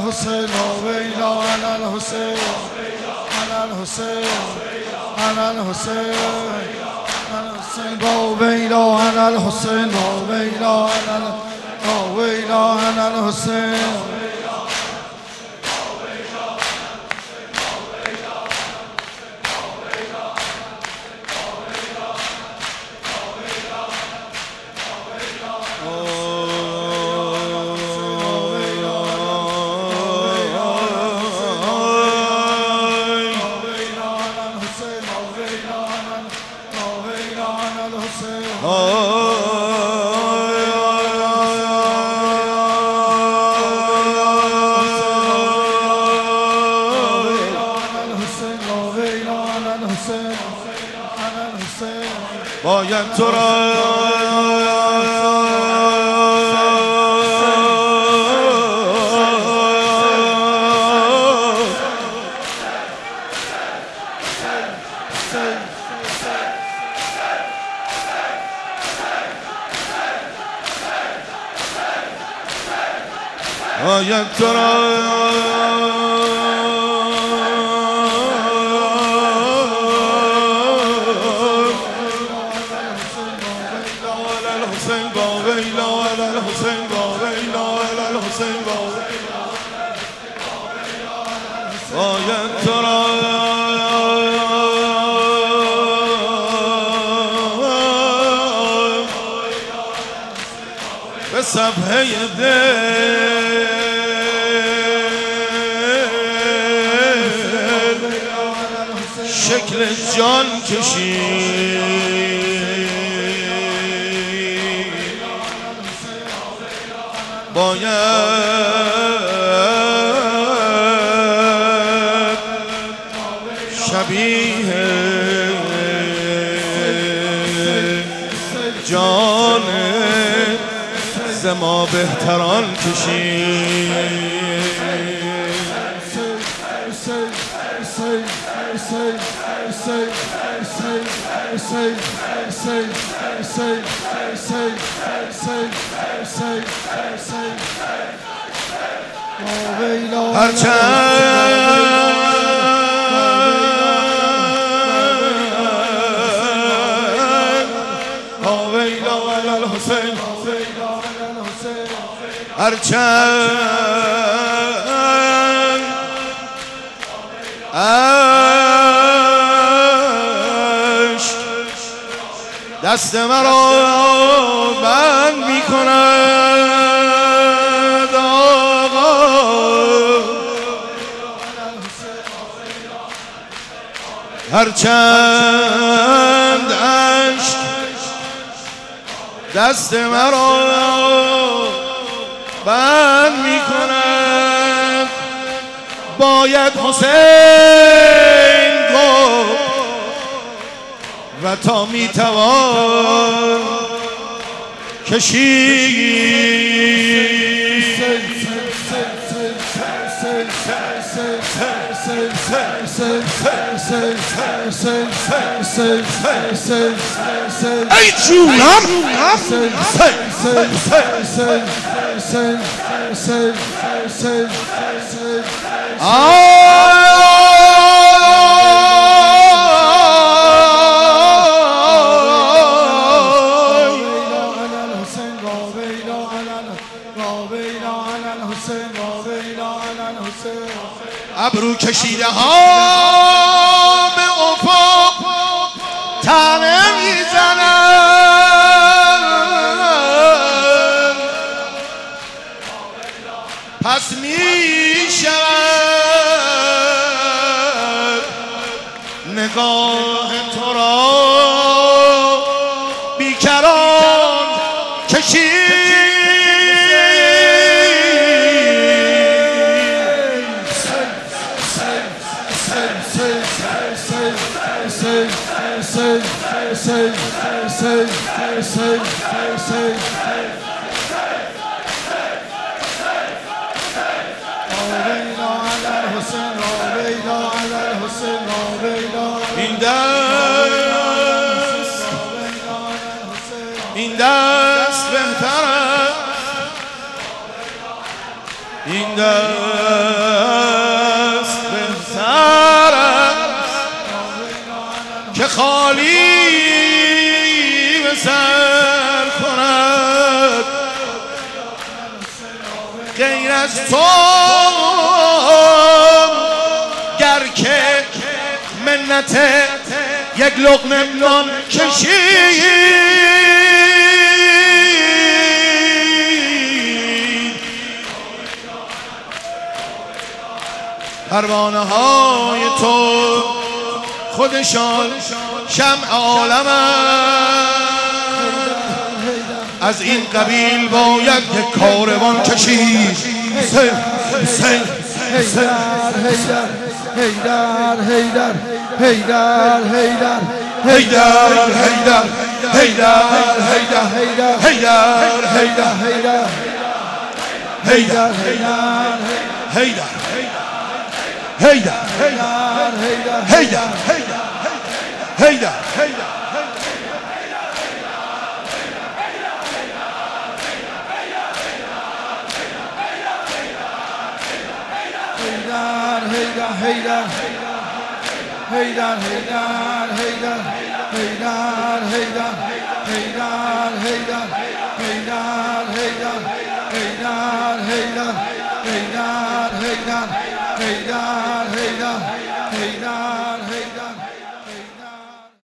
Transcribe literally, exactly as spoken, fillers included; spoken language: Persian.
الحسين ويلا على الحسين على الحسين على الحسين على الحسين ويلا على الحسين ويلا على ويلا على الحسين باید تو را باید تو را باید تو را به صفحه دل شکل جان کشید باید شبیه جان ز ما بهتران کشید هرچند عشق دست مرا بند می کند آقا هرچند عشق دست مرا بند می کند باید حسین گفت و تا می توان کشید ای جونم ابرو کشیده ها به افق تنه میزنن پس میشود نگاه تو را بیکران کشید این دست این دست بهتر است این دست بهتر است که خالی به سر کند غیر از تو گر که منت یک لقمه نان کشید پروانه های تو خودشان شمع عالمند از این قبیل باید که کاروان کشید سر سر حیدر حیدر حیدر حیدر حیدر حیدر حیدر حیدر حیدر حیدر حیدر حیدر حیدر حیدر حیدر حیدر حیدر Haydar, Haydar, Haydar, Haydar, Haydar, Haydar, Haydar, Haydar, Haydar, Haydar, Haydar, Haydar, Haydar, Haydar, Haydar, Haydar, Haydar, Haydar.